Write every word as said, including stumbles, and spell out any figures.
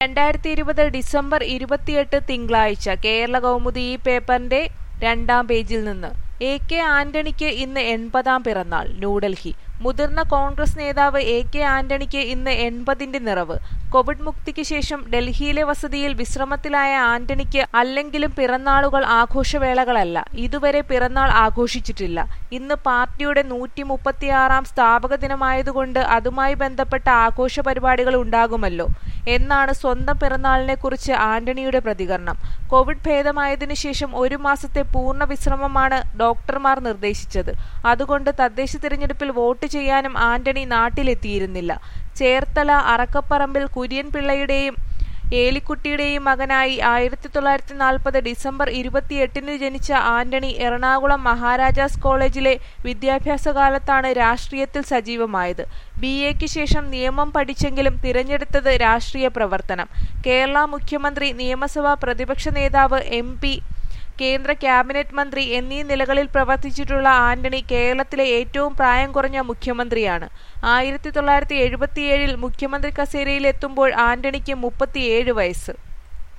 രണ്ടായിരത്തി ഇരുപത് ഡിസംബർ ഇരുപത്തിയെട്ട് തിങ്കളാഴ്ച കേരള കൗമുദി ഈ പേപ്പറിന്റെ രണ്ടാം പേജിൽ നിന്ന് എ കെ ആന്റണിക്ക് ഇന്ന് എൺപതാം പിറന്നാൾ. ന്യൂഡൽഹി. മുതിർന്ന കോൺഗ്രസ് നേതാവ് എ കെ ആന്റണിക്ക് ഇന്ന് എൺപതിന്റെ നിറവ്. കോവിഡ് മുക്തിക്ക് ശേഷം ഡൽഹിയിലെ വസതിയിൽ വിശ്രമത്തിലായ ആന്റണിക്ക് അല്ലെങ്കിലും പിറന്നാളുകൾ ആഘോഷവേളകളല്ല. ഇതുവരെ പിറന്നാൾ ആഘോഷിച്ചിട്ടില്ല. ഇന്ന് പാർട്ടിയുടെ നൂറ്റി മുപ്പത്തിയാറാം സ്ഥാപക ദിനമായതുകൊണ്ട് അതുമായി ബന്ധപ്പെട്ട ആഘോഷ പരിപാടികൾ ഉണ്ടാകുമല്ലോ എന്നാണ് സ്വന്തം പിറന്നാളിനെക്കുറിച്ച് ആന്റണിയുടെ പ്രതികരണം. കോവിഡ് ഭേദമായതിനു ശേഷം ഒരു മാസത്തെ പൂർണ്ണ വിശ്രമമാണ് ഡോക്ടർമാർ നിർദ്ദേശിച്ചത്. അതുകൊണ്ട് തദ്ദേശ തിരഞ്ഞെടുപ്പിൽ വോട്ട് ചെയ്യാനും ആന്റണി നാട്ടിലെത്തിയിരുന്നില്ല. ചേർത്തല അറക്കപ്പറമ്പിൽ കുര്യൻ പിള്ളയുടെയും ഏലിക്കുട്ടിയുടെയും മകനായി ആയിരത്തി തൊള്ളായിരത്തി നാൽപ്പത് ഡിസംബർ ഇരുപത്തിയെട്ടിന് ജനിച്ച ആന്റണി എറണാകുളം മഹാരാജാസ് കോളേജിലെ വിദ്യാഭ്യാസ കാലത്താണ് രാഷ്ട്രീയത്തിൽ സജീവമായത്. ബി എക്ക് ശേഷം നിയമം പഠിച്ചെങ്കിലും തിരഞ്ഞെടുത്തത് രാഷ്ട്രീയ പ്രവർത്തനം. കേരള മുഖ്യമന്ത്രി, നിയമസഭാ പ്രതിപക്ഷ നേതാവ്, എം പി, കേന്ദ്ര ക്യാബിനറ്റ് മന്ത്രി എന്നീ നിലകളിൽ പ്രവർത്തിച്ചിട്ടുള്ള ആന്റണി കേരളത്തിലെ ഏറ്റവും പ്രായം കുറഞ്ഞ മുഖ്യമന്ത്രിയാണ്. ആയിരത്തി തൊള്ളായിരത്തി എഴുപത്തിയേഴിൽ മുഖ്യമന്ത്രി കസേരയിലെത്തുമ്പോൾ ആന്റണിക്ക് മുപ്പത്തിയേഴ് വയസ്സ്.